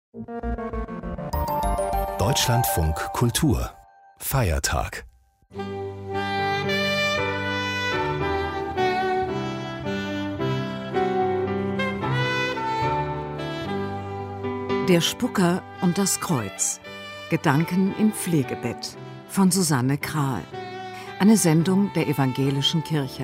Deutschlandfunk Kultur Feiertag. Der Spucker und das Kreuz. Gedanken im Pflegebett von Susanne Krahl. Eine Sendung der Evangelischen Kirche.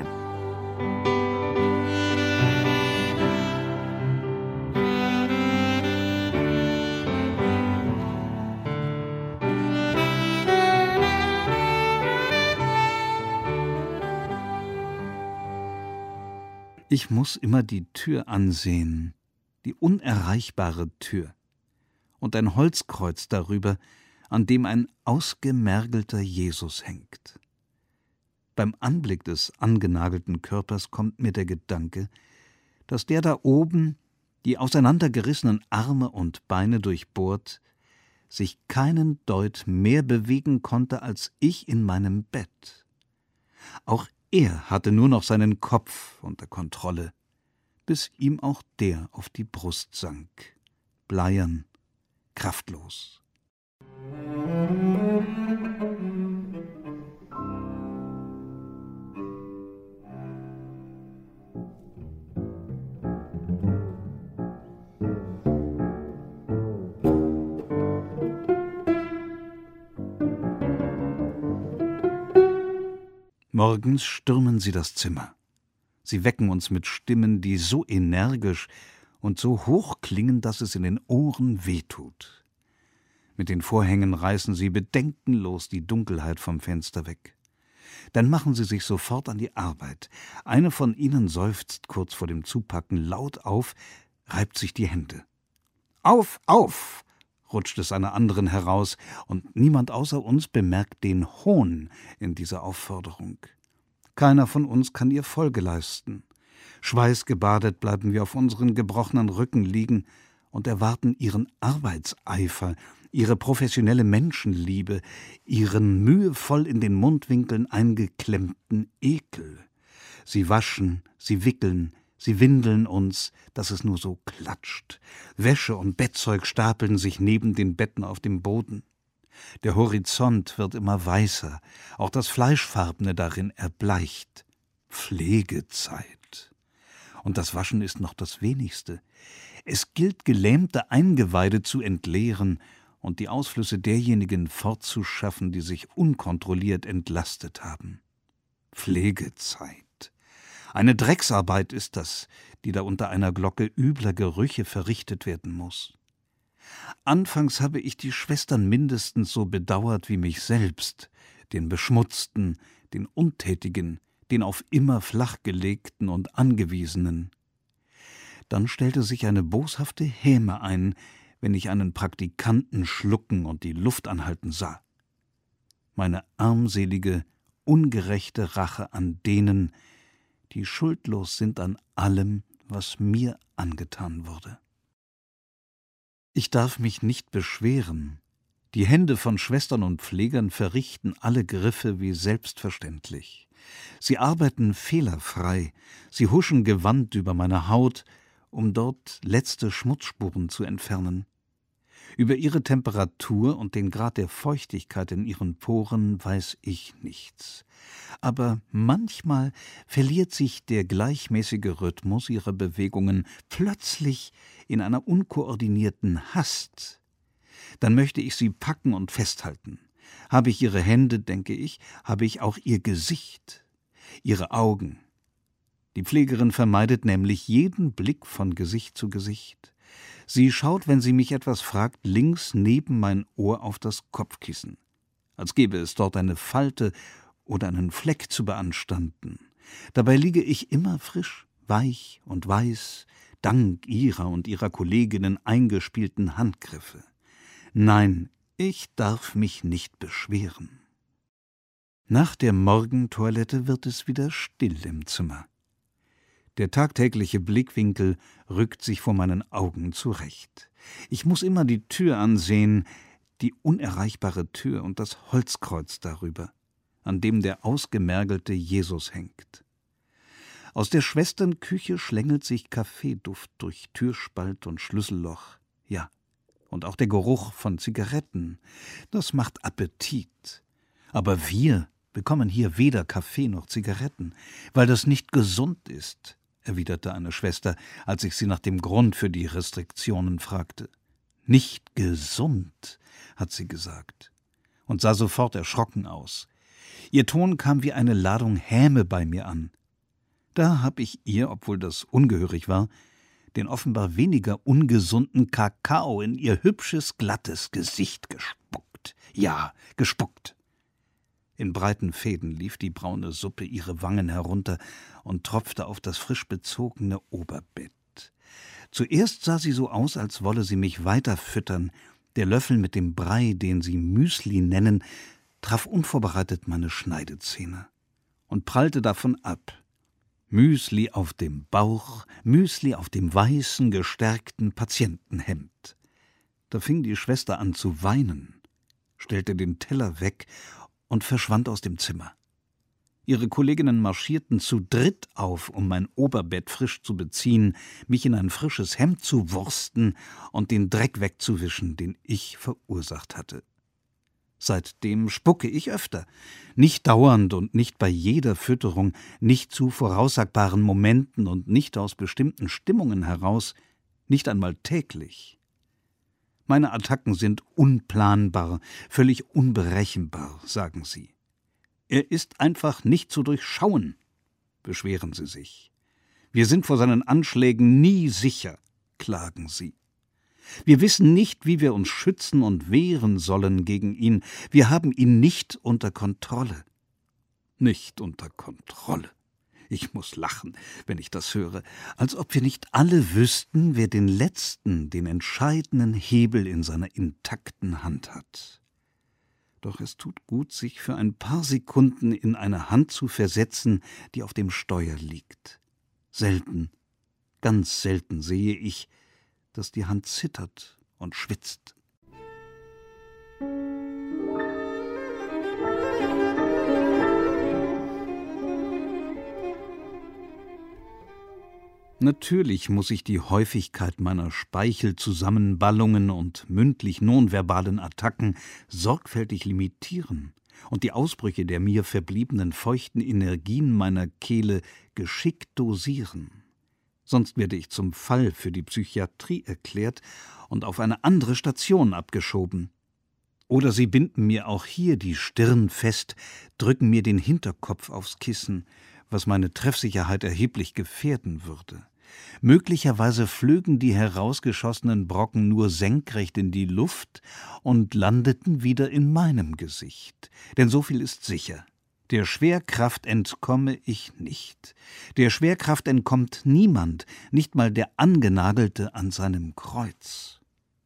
Ich muss immer die Tür ansehen, die unerreichbare Tür, und ein Holzkreuz darüber, an dem ein ausgemergelter Jesus hängt. Beim Anblick des angenagelten Körpers kommt mir der Gedanke, dass der da oben, die auseinandergerissenen Arme und Beine durchbohrt, sich keinen Deut mehr bewegen konnte als ich in meinem Bett. Auch er hatte nur noch seinen Kopf unter Kontrolle, bis ihm auch der auf die Brust sank, bleiern, kraftlos. Morgens stürmen sie das Zimmer. Sie wecken uns mit Stimmen, die so energisch und so hoch klingen, dass es in den Ohren wehtut. Mit den Vorhängen reißen sie bedenkenlos die Dunkelheit vom Fenster weg. Dann machen sie sich sofort an die Arbeit. Eine von ihnen seufzt kurz vor dem Zupacken laut auf, reibt sich die Hände. »Auf, auf!« rutscht es einer anderen heraus, und niemand außer uns bemerkt den Hohn in dieser Aufforderung. Keiner von uns kann ihr Folge leisten. Schweißgebadet bleiben wir auf unseren gebrochenen Rücken liegen und erwarten ihren Arbeitseifer, ihre professionelle Menschenliebe, ihren mühevoll in den Mundwinkeln eingeklemmten Ekel. Sie waschen, sie wickeln, sie windeln uns, dass es nur so klatscht. Wäsche und Bettzeug stapeln sich neben den Betten auf dem Boden. Der Horizont wird immer weißer, auch das Fleischfarbene darin erbleicht. Pflegezeit. Und das Waschen ist noch das Wenigste. Es gilt, gelähmte Eingeweide zu entleeren und die Ausflüsse derjenigen fortzuschaffen, die sich unkontrolliert entlastet haben. Pflegezeit. Eine Drecksarbeit ist das, die da unter einer Glocke übler Gerüche verrichtet werden muss. Anfangs habe ich die Schwestern mindestens so bedauert wie mich selbst, den Beschmutzten, den Untätigen, den auf immer flachgelegten und Angewiesenen. Dann stellte sich eine boshafte Häme ein, wenn ich einen Praktikanten schlucken und die Luft anhalten sah. Meine armselige, ungerechte Rache an denen, die schuldlos sind an allem, was mir angetan wurde. Ich darf mich nicht beschweren. Die Hände von Schwestern und Pflegern verrichten alle Griffe wie selbstverständlich. Sie arbeiten fehlerfrei, sie huschen gewandt über meine Haut, um dort letzte Schmutzspuren zu entfernen. Über ihre Temperatur und den Grad der Feuchtigkeit in ihren Poren weiß ich nichts. Aber manchmal verliert sich der gleichmäßige Rhythmus ihrer Bewegungen plötzlich in einer unkoordinierten Hast. Dann möchte ich sie packen und festhalten. Habe ich ihre Hände, denke ich, habe ich auch ihr Gesicht, ihre Augen. Die Pflegerin vermeidet nämlich jeden Blick von Gesicht zu Gesicht. Sie schaut, wenn sie mich etwas fragt, links neben mein Ohr auf das Kopfkissen, als gäbe es dort eine Falte oder einen Fleck zu beanstanden. Dabei liege ich immer frisch, weich und weiß, dank ihrer und ihrer Kolleginnen eingespielten Handgriffe. Nein, ich darf mich nicht beschweren. Nach der Morgentoilette wird es wieder still im Zimmer. Der tagtägliche Blickwinkel rückt sich vor meinen Augen zurecht. Ich muss immer die Tür ansehen, die unerreichbare Tür und das Holzkreuz darüber, an dem der ausgemergelte Jesus hängt. Aus der Schwesternküche schlängelt sich Kaffeeduft durch Türspalt und Schlüsselloch. Ja, Und auch der Geruch von Zigaretten, das macht Appetit. Aber wir bekommen hier weder Kaffee noch Zigaretten, weil das nicht gesund ist, erwiderte eine Schwester, als ich sie nach dem Grund für die Restriktionen fragte. Nicht gesund, hat sie gesagt, und sah sofort erschrocken aus. Ihr Ton kam wie eine Ladung Häme bei mir an. Da hab ich ihr, obwohl das ungehörig war, den offenbar weniger ungesunden Kakao in ihr hübsches, glattes Gesicht gespuckt. Ja, gespuckt. In breiten Fäden lief die braune Suppe ihre Wangen herunter und tropfte auf das frisch bezogene Oberbett. Zuerst sah sie so aus, als wolle sie mich weiter füttern. Der Löffel mit dem Brei, den sie Müsli nennen, traf unvorbereitet meine Schneidezähne und prallte davon ab. Müsli auf dem Bauch, Müsli auf dem weißen, gestärkten Patientenhemd. Da fing die Schwester an zu weinen, stellte den Teller weg und verschwand aus dem Zimmer. Ihre Kolleginnen marschierten zu dritt auf, um mein Oberbett frisch zu beziehen, mich in ein frisches Hemd zu wursten und den Dreck wegzuwischen, den ich verursacht hatte. Seitdem spucke ich öfter, nicht dauernd und nicht bei jeder Fütterung, nicht zu voraussagbaren Momenten und nicht aus bestimmten Stimmungen heraus, nicht einmal täglich. Meine Attacken sind unplanbar, völlig unberechenbar, sagen sie. Er ist einfach nicht zu durchschauen, beschweren sie sich. Wir sind vor seinen Anschlägen nie sicher, klagen sie. Wir wissen nicht, wie wir uns schützen und wehren sollen gegen ihn. Wir haben ihn nicht unter Kontrolle. Nicht unter Kontrolle. Ich muss lachen, wenn ich das höre, als ob wir nicht alle wüssten, wer den letzten, den entscheidenden Hebel in seiner intakten Hand hat. Doch es tut gut, sich für ein paar Sekunden in eine Hand zu versetzen, die auf dem Steuer liegt. Selten, ganz selten sehe ich, dass die Hand zittert und schwitzt. Natürlich muss ich die Häufigkeit meiner Speichelzusammenballungen und mündlich nonverbalen Attacken sorgfältig limitieren und die Ausbrüche der mir verbliebenen feuchten Energien meiner Kehle geschickt dosieren. Sonst werde ich zum Fall für die Psychiatrie erklärt und auf eine andere Station abgeschoben. Oder sie binden mir auch hier die Stirn fest, drücken mir den Hinterkopf aufs Kissen, was meine Treffsicherheit erheblich gefährden würde. Möglicherweise flögen die herausgeschossenen Brocken nur senkrecht in die Luft und landeten wieder in meinem Gesicht. Denn so viel ist sicher: Der Schwerkraft entkomme ich nicht. Der Schwerkraft entkommt niemand, nicht mal der Angenagelte an seinem Kreuz.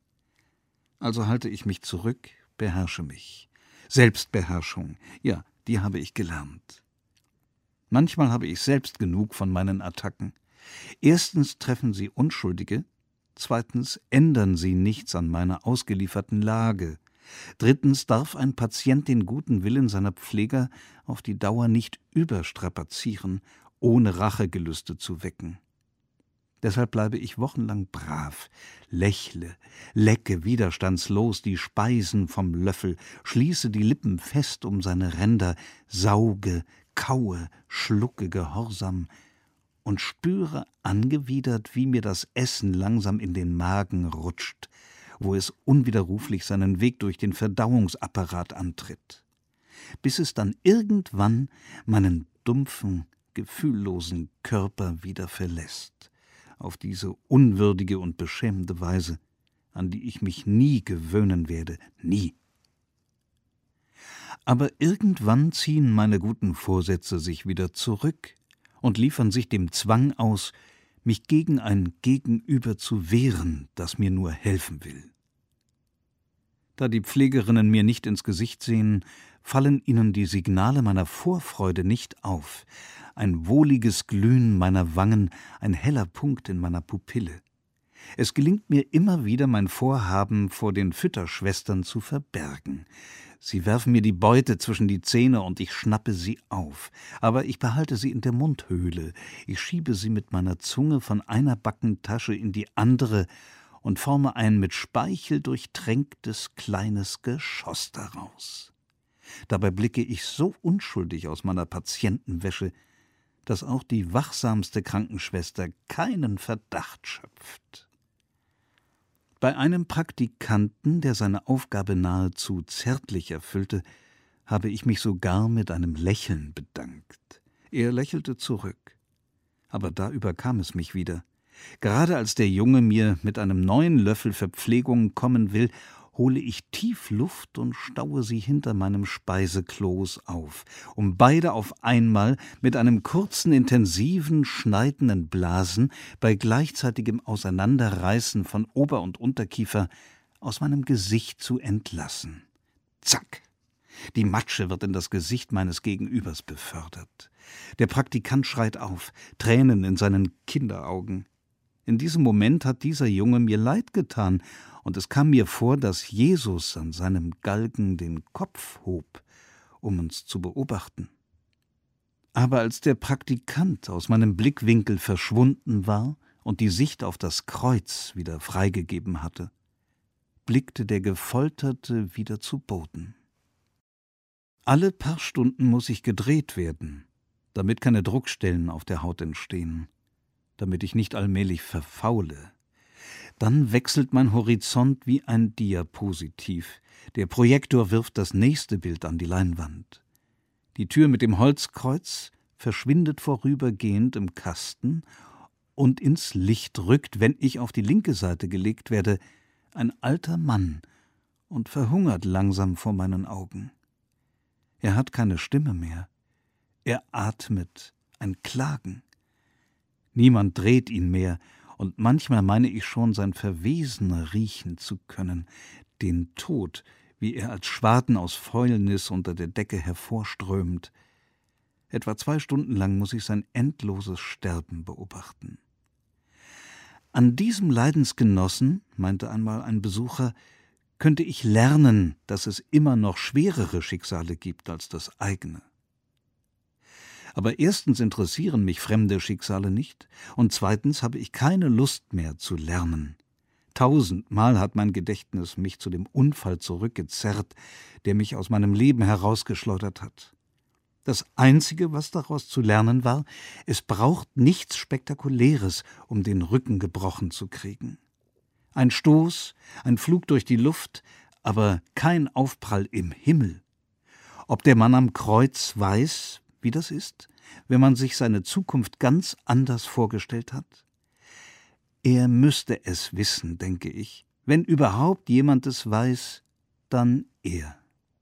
Also halte ich mich zurück, beherrsche mich. Selbstbeherrschung, ja, die habe ich gelernt. Manchmal habe ich selbst genug von meinen Attacken. Erstens treffen sie Unschuldige, zweitens ändern sie nichts an meiner ausgelieferten Lage. Drittens darf ein Patient den guten Willen seiner Pfleger auf die Dauer nicht überstrapazieren, ohne Rachegelüste zu wecken. Deshalb bleibe ich wochenlang brav, lächle, lecke widerstandslos die Speisen vom Löffel, schließe die Lippen fest um seine Ränder, sauge, kaue, schlucke gehorsam und spüre angewidert, wie mir das Essen langsam in den Magen rutscht, wo es unwiderruflich seinen Weg durch den Verdauungsapparat antritt, bis es dann irgendwann meinen dumpfen, gefühllosen Körper wieder verlässt, auf diese unwürdige und beschämende Weise, an die ich mich nie gewöhnen werde, nie. Aber irgendwann ziehen meine guten Vorsätze sich wieder zurück und liefern sich dem Zwang aus, mich gegen ein Gegenüber zu wehren, das mir nur helfen will. Da die Pflegerinnen mir nicht ins Gesicht sehen, fallen ihnen die Signale meiner Vorfreude nicht auf, ein wohliges Glühen meiner Wangen, ein heller Punkt in meiner Pupille. Es gelingt mir immer wieder, mein Vorhaben vor den Fütterschwestern zu verbergen. Sie werfen mir die Beute zwischen die Zähne und ich schnappe sie auf. Aber ich behalte sie in der Mundhöhle. Ich schiebe sie mit meiner Zunge von einer Backentasche in die andere und forme ein mit Speichel durchtränktes kleines Geschoss daraus. Dabei blicke ich so unschuldig aus meiner Patientenwäsche, dass auch die wachsamste Krankenschwester keinen Verdacht schöpft. Bei einem Praktikanten, der seine Aufgabe nahezu zärtlich erfüllte, habe ich mich sogar mit einem Lächeln bedankt. Er lächelte zurück. Aber da überkam es mich wieder. Gerade als der Junge mir mit einem neuen Löffel Verpflegung kommen will, hole ich tief Luft und staue sie hinter meinem Speisekloß auf, um beide auf einmal mit einem kurzen, intensiven, schneidenden Blasen bei gleichzeitigem Auseinanderreißen von Ober- und Unterkiefer aus meinem Gesicht zu entlassen. Zack! Die Matsche wird in das Gesicht meines Gegenübers befördert. Der Praktikant schreit auf, Tränen in seinen Kinderaugen. In diesem Moment hat dieser Junge mir leid getan, und es kam mir vor, dass Jesus an seinem Galgen den Kopf hob, um uns zu beobachten. Aber als der Praktikant aus meinem Blickwinkel verschwunden war und die Sicht auf das Kreuz wieder freigegeben hatte, blickte der Gefolterte wieder zu Boden. Alle paar Stunden muss ich gedreht werden, damit keine Druckstellen auf der Haut entstehen, damit ich nicht allmählich verfaule. Dann wechselt mein Horizont wie ein Diapositiv. Der Projektor wirft das nächste Bild an die Leinwand. Die Tür mit dem Holzkreuz verschwindet vorübergehend im Kasten und ins Licht rückt, wenn ich auf die linke Seite gelegt werde, ein alter Mann und verhungert langsam vor meinen Augen. Er hat keine Stimme mehr. Er atmet ein Klagen. Niemand dreht ihn mehr, und manchmal meine ich schon, sein Verwesen riechen zu können, den Tod, wie er als Schwaden aus Fäulnis unter der Decke hervorströmt. Etwa 2 Stunden lang muss ich sein endloses Sterben beobachten. An diesem Leidensgenossen, meinte einmal ein Besucher, könnte ich lernen, dass es immer noch schwerere Schicksale gibt als das eigene. Aber erstens interessieren mich fremde Schicksale nicht, und zweitens habe ich keine Lust mehr zu lernen. 1000-mal hat mein Gedächtnis mich zu dem Unfall zurückgezerrt, der mich aus meinem Leben herausgeschleudert hat. Das Einzige, was daraus zu lernen war, es braucht nichts Spektakuläres, um den Rücken gebrochen zu kriegen. Ein Stoß, ein Flug durch die Luft, aber kein Aufprall im Himmel. Ob der Mann am Kreuz weiß, wie das ist, wenn man sich seine Zukunft ganz anders vorgestellt hat? Er müsste es wissen, denke ich. Wenn überhaupt jemand es weiß, dann er.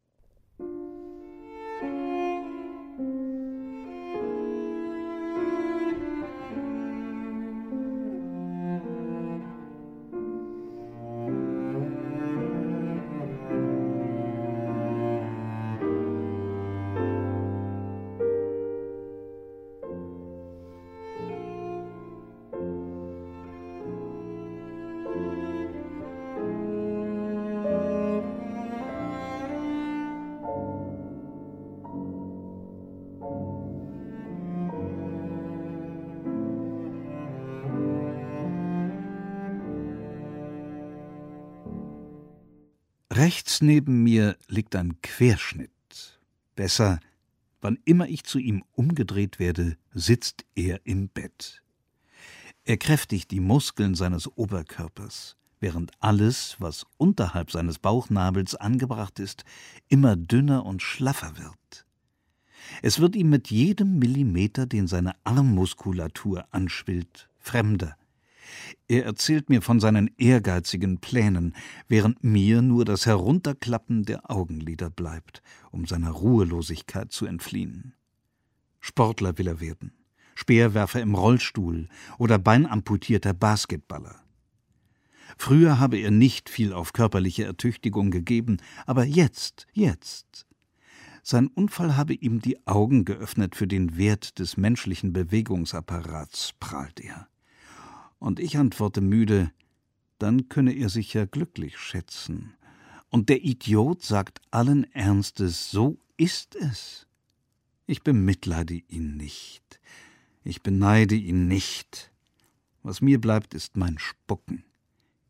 Rechts neben mir liegt ein Querschnitt. Besser, wann immer ich zu ihm umgedreht werde, sitzt er im Bett. Er kräftigt die Muskeln seines Oberkörpers, während alles, was unterhalb seines Bauchnabels angebracht ist, immer dünner und schlaffer wird. Es wird ihm mit jedem Millimeter, den seine Armmuskulatur anschwillt, fremder. Er erzählt mir von seinen ehrgeizigen Plänen, während mir nur das Herunterklappen der Augenlider bleibt, um seiner Ruhelosigkeit zu entfliehen. Sportler will er werden, Speerwerfer im Rollstuhl oder beinamputierter Basketballer. Früher habe er nicht viel auf körperliche Ertüchtigung gegeben, aber jetzt. Sein Unfall habe ihm die Augen geöffnet für den Wert des menschlichen Bewegungsapparats, prahlt er. Und ich antworte müde, dann könne er sich ja glücklich schätzen. Und der Idiot sagt allen Ernstes, so ist es. Ich bemitleide ihn nicht, ich beneide ihn nicht. Was mir bleibt, ist mein Spucken.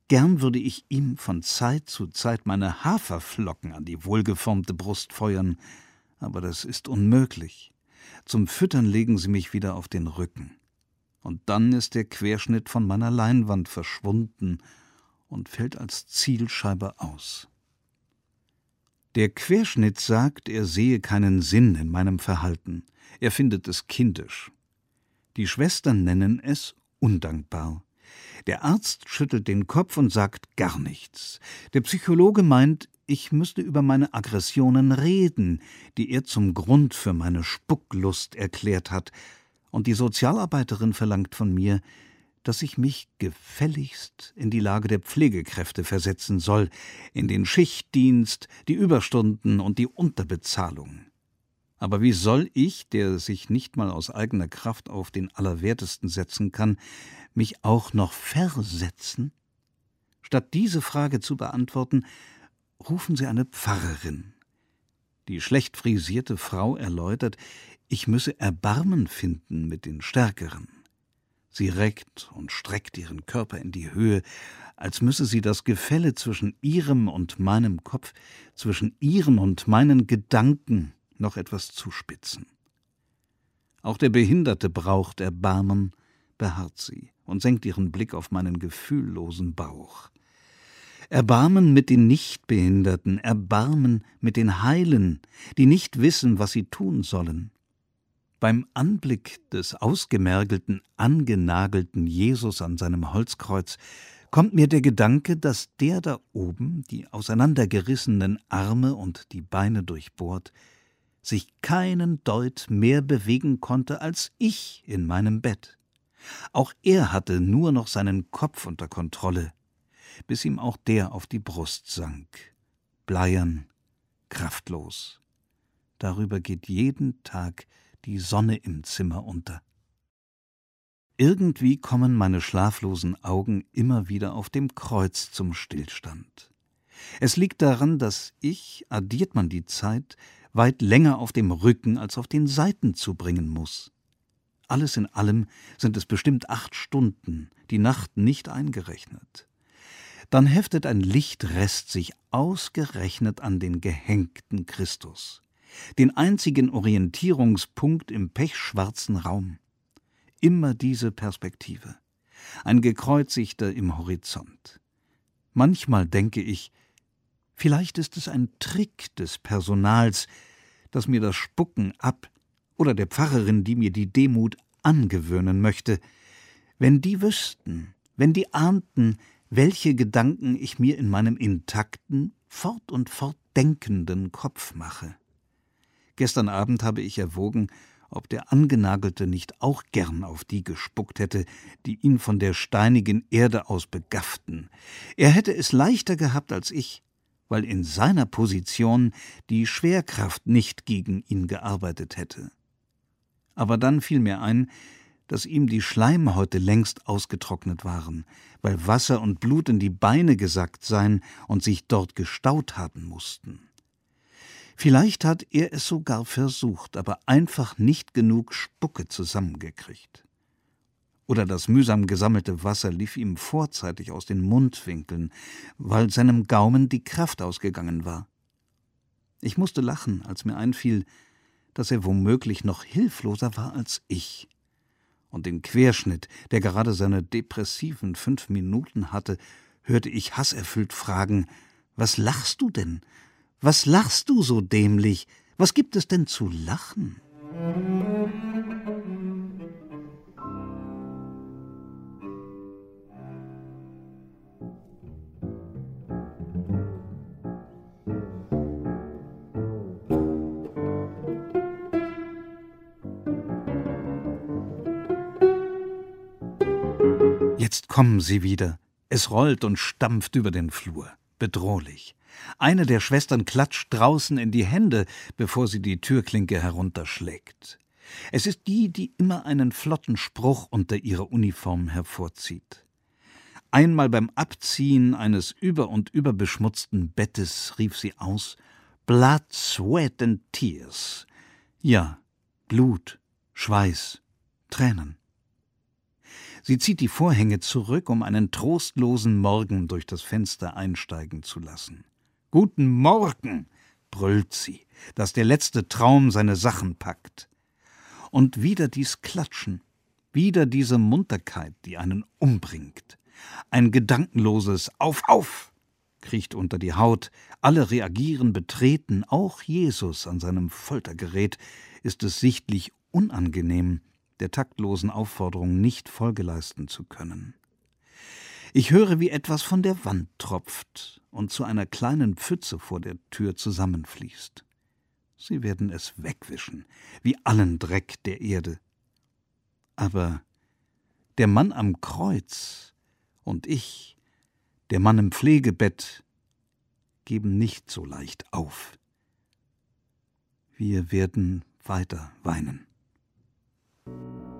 Gern würde ich ihm von Zeit zu Zeit meine Haferflocken an die wohlgeformte Brust feuern, aber das ist unmöglich. Zum Füttern legen sie mich wieder auf den Rücken. Und dann ist der Querschnitt von meiner Leinwand verschwunden und fällt als Zielscheibe aus. Der Querschnitt sagt, er sehe keinen Sinn in meinem Verhalten. Er findet es kindisch. Die Schwestern nennen es undankbar. Der Arzt schüttelt den Kopf und sagt gar nichts. Der Psychologe meint, ich müsste über meine Aggressionen reden, die er zum Grund für meine Spucklust erklärt hat. Und die Sozialarbeiterin verlangt von mir, dass ich mich gefälligst in die Lage der Pflegekräfte versetzen soll, in den Schichtdienst, die Überstunden und die Unterbezahlung. Aber wie soll ich, der sich nicht mal aus eigener Kraft auf den Allerwertesten setzen kann, mich auch noch versetzen? Statt diese Frage zu beantworten, rufen sie eine Pfarrerin. Die schlecht frisierte Frau erläutert, ich müsse Erbarmen finden mit den Stärkeren. Sie reckt und streckt ihren Körper in die Höhe, als müsse sie das Gefälle zwischen ihrem und meinem Kopf, zwischen ihren und meinen Gedanken noch etwas zuspitzen. Auch der Behinderte braucht Erbarmen, beharrt sie und senkt ihren Blick auf meinen gefühllosen Bauch. Erbarmen mit den Nichtbehinderten, Erbarmen mit den Heilen, die nicht wissen, was sie tun sollen. Beim Anblick des ausgemergelten, angenagelten Jesus an seinem Holzkreuz kommt mir der Gedanke, dass der da oben, die auseinandergerissenen Arme und die Beine durchbohrt, sich keinen Deut mehr bewegen konnte als ich in meinem Bett. Auch er hatte nur noch seinen Kopf unter Kontrolle, bis ihm auch der auf die Brust sank, bleiern, kraftlos. Darüber geht jeden Tag die Sonne im Zimmer unter. Irgendwie kommen meine schlaflosen Augen immer wieder auf dem Kreuz zum Stillstand. Es liegt daran, dass ich, addiert man die Zeit, weit länger auf dem Rücken als auf den Seiten zubringen muss. Alles in allem sind es bestimmt 8 Stunden, die Nacht nicht eingerechnet. Dann heftet ein Lichtrest sich ausgerechnet an den gehängten Christus, den einzigen Orientierungspunkt im pechschwarzen Raum. Immer diese Perspektive, ein Gekreuzigter im Horizont. Manchmal denke ich, vielleicht ist es ein Trick des Personals, das mir das Spucken ab oder der Pfarrerin, die mir die Demut angewöhnen möchte. Wenn die wüssten, wenn die ahnten, welche Gedanken ich mir in meinem intakten, fort und fort denkenden Kopf mache. Gestern Abend habe ich erwogen, ob der Angenagelte nicht auch gern auf die gespuckt hätte, die ihn von der steinigen Erde aus begafften. Er hätte es leichter gehabt als ich, weil in seiner Position die Schwerkraft nicht gegen ihn gearbeitet hätte. Aber dann fiel mir ein, dass ihm die Schleimhäute längst ausgetrocknet waren, weil Wasser und Blut in die Beine gesackt seien und sich dort gestaut haben mussten. Vielleicht hat er es sogar versucht, aber einfach nicht genug Spucke zusammengekriegt. Oder das mühsam gesammelte Wasser lief ihm vorzeitig aus den Mundwinkeln, weil seinem Gaumen die Kraft ausgegangen war. Ich musste lachen, als mir einfiel, dass er womöglich noch hilfloser war als ich. Und den Querschnitt, der gerade seine depressiven 5 Minuten hatte, hörte ich hasserfüllt fragen: »Was lachst du denn? Was lachst du so dämlich? Was gibt es denn zu lachen?« Jetzt kommen sie wieder. Es rollt und stampft über den Flur. Bedrohlich. Eine der Schwestern klatscht draußen in die Hände, bevor sie die Türklinke herunterschlägt. Es ist die, die immer einen flotten Spruch unter ihrer Uniform hervorzieht. Einmal beim Abziehen eines über und über beschmutzten Bettes rief sie aus: »Blood, Sweat and Tears.« Ja, Blut, Schweiß, Tränen. Sie zieht die Vorhänge zurück, um einen trostlosen Morgen durch das Fenster einsteigen zu lassen. »Guten Morgen«, brüllt sie, dass der letzte Traum seine Sachen packt. Und wieder dies Klatschen, wieder diese Munterkeit, die einen umbringt. Ein gedankenloses »Auf, auf«, kriecht unter die Haut, alle reagieren betreten, auch Jesus an seinem Foltergerät ist es sichtlich unangenehm, der taktlosen Aufforderung nicht Folge leisten zu können. Ich höre, wie etwas von der Wand tropft und zu einer kleinen Pfütze vor der Tür zusammenfließt. Sie werden es wegwischen, wie allen Dreck der Erde. Aber der Mann am Kreuz und ich, der Mann im Pflegebett, geben nicht so leicht auf. Wir werden weiter weinen.